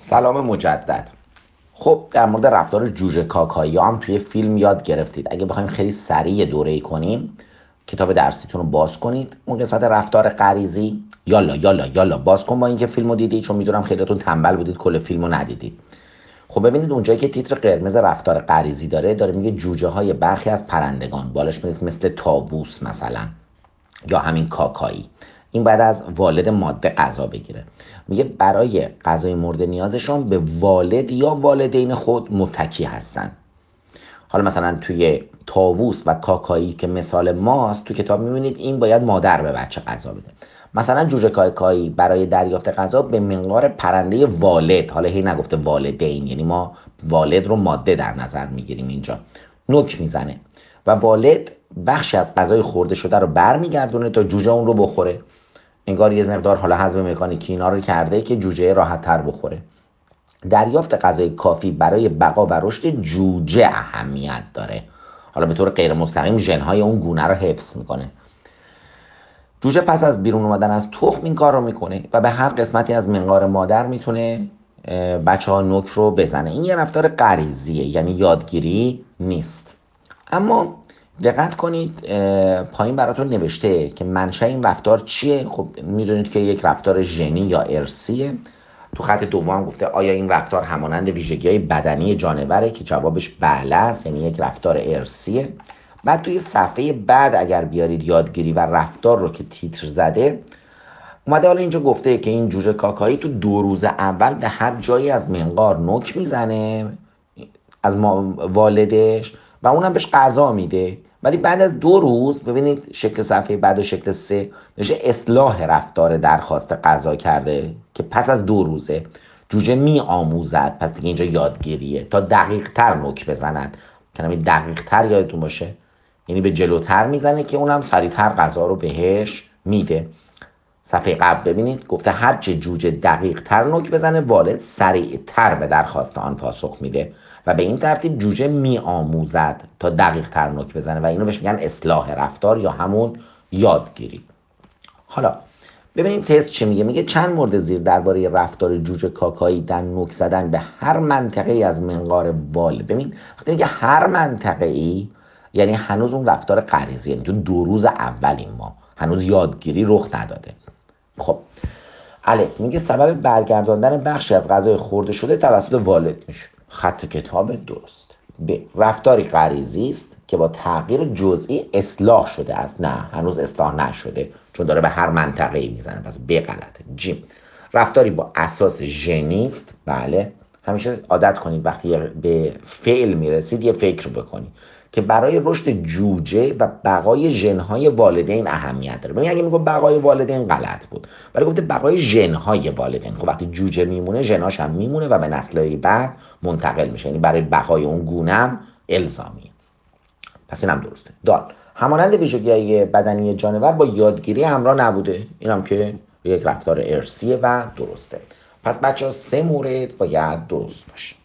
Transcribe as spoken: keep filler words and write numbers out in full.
سلام مجدد. خب در مورد رفتار جوجه کاکایی هم توی فیلم یاد گرفتید. اگه بخوایم خیلی سریع دوره‌ای کنیم، کتاب درسیتون رو باز کنید، اون قسمت رفتار غریزی، یالا یالا یالا باز کن با اینکه فیلمو دیدید، چون میدونم خیلیاتون تنبل بودید کل فیلمو ندیدید. خب ببینید اونجایی که تیتر قرمز رفتار غریزی داره داره میگه جوجه های برخی از پرندگان، بالاش می‌نویسه مثل طاووس مثلا یا همین کاکایی، این بعد از والد ماده غذا بگیره. میگه برای غذای مورد نیازشون به والد یا والدین خود متکی هستن. حالا مثلا توی طاووس و کاکایی که مثال ماست تو کتاب میبینید این باید مادر به بچه غذا بده. مثلا جوجه کاکایی برای دریافت غذا به منقار پرنده والد، حالا هی نگفته والدین، یعنی ما والد رو ماده در نظر میگیریم اینجا، نوک میزنه و والد بخشی از غذای خورده شده رو برمیگردونه تا جوجه اون رو بخوره. انگار یه مقدار حالا حزم مکانیکی اینا رو کرده که جوجه راحت تر بخوره. دریافت غذای کافی برای بقا و رشد جوجه اهمیت داره. حالا به طور غیر مستقیم ژن‌های اون گونه رو حفظ میکنه. جوجه پس از بیرون اومدن از تخم این کار رو میکنه و به هر قسمتی از منقار مادر میتونه بچه ها نوک رو بزنه. این یه رفتار غریزیه، یعنی یادگیری نیست. اما دقت کنید پایین براتون نوشته که منشأ این رفتار چیه. خب میدونید که یک رفتار ژنی یا ارثیه. تو خط دوم گفته آیا این رفتار همانند ویژگی‌های بدنی جانوره، که جوابش بله است، یعنی یک رفتار ارثیه. بعد توی صفحه بعد اگر بیارید یادگیری و رفتار رو که تیتر زده اومده، حالا اینجا گفته که این جوجه کاکایی تو دو روز اول به هر جایی از منقار نوک میزنه از والدش و اونم بهش غذا میده، ولی بعد از دو روز ببینید شکل صفحه بعد و شکل سه نشه اصلاح رفتار درخواست غذا کرده که پس از دو روزه جوجه می آموزد. پس دیگه اینجا یادگیریه تا دقیق تر نوک بزند. کلمه دقیق تر یادتون باشه یعنی به جلوتر میزنه که اونم سریعتر غذا رو بهش میده. صفحه قبل ببینید گفته هرچه جوجه دقیق تر نوک بزنه والد سریعتر به درخواست آن پاسخ میده و به این ترتیب جوجه می آموزد تا دقیق تر نوک بزنه و اینو بهش میگن اصلاح رفتار یا همون یادگیری. حالا ببینیم تست چه میگه. میگه چند مورد زیر درباره رفتار جوجه کاکایی در نوک زدن به هر منطقه ای از منقار والد. ببین وقتی میگه هر منطقه ای یعنی هنوز اون رفتار غریزی، یعنی تو دو روز اولیم ما هنوز یادگیری رخ نداده. خب الف میگه سبب برگرداندن بخشی از غذای خورده شده توسط والد میشه. خط کتاب درست. ب رفتاری غریزی است که با تغییر جزئی اصلاح شده است. نه هنوز اصلاح نشده چون داره به هر منطقه‌ای میزنه، پس ب غلطه. ج رفتاری با اساس ژنی است. بله همیشه عادت کنید وقتی به فعل میرسید یه فکر بکنید که برای رشد جوجه و بقای ژن‌های والدین اهمیت داره. ببین اگه میگم بقای والدین غلط بود، ولی گفته بقای ژن‌های والدین. خب وقتی جوجه میمونه ژناش هم میمونه و به نسل‌های بعد منتقل میشه، یعنی برای بقای اون گونه هم الزامیه. پس اینم درسته. دال همانند ویژگی‌های بدنی جانور با یادگیری همراه نبوده. اینم که یک رفتار ارثیه و درسته. پس بچه‌ها سه مورد باید درست باشه.